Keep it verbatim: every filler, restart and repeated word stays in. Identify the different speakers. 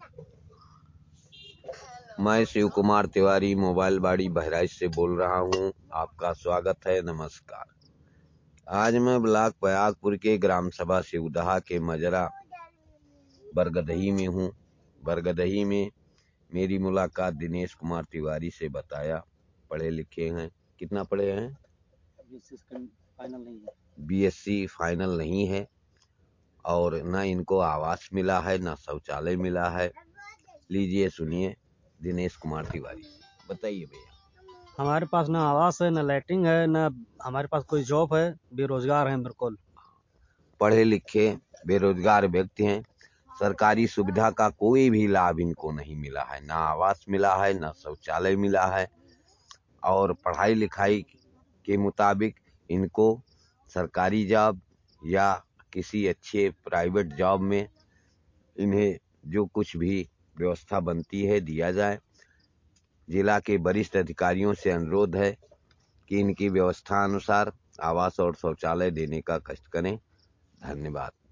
Speaker 1: मैं शिव कुमार तिवारी मोबाइल बाड़ी बहराइच से बोल रहा हूं। आपका स्वागत है। नमस्कार। आज मैं ब्लॉक पयागपुर के ग्राम सभा शिवदहा के मजरा बरगदही में हूं। बरगदही में मेरी मुलाकात दिनेश कुमार तिवारी से बताया। पढ़े लिखे हैं। कितना पढ़े हैं? बीएससी फाइनल नहीं है और न इनको आवास मिला है, न शौचालय मिला है। लीजिए सुनिए दिनेश कुमार तिवारी। बताइए भैया।
Speaker 2: हमारे पास ना आवास है, न लैट्रिन है, न हमारे पास कोई जॉब है। बेरोजगार हैं बिल्कुल।
Speaker 1: पढ़े लिखे बेरोजगार व्यक्ति हैं। सरकारी सुविधा का कोई भी लाभ इनको नहीं मिला है। ना आवास मिला है, ना शौचालय मिला है। और पढ़ाई लिखाई के मुताबिक इनको सरकारी जॉब या किसी अच्छे प्राइवेट जॉब में इन्हें जो कुछ भी व्यवस्था बनती है दिया जाए। जिला के वरिष्ठ अधिकारियों से अनुरोध है कि इनकी व्यवस्था अनुसार आवास और शौचालय देने का कष्ट करें। धन्यवाद।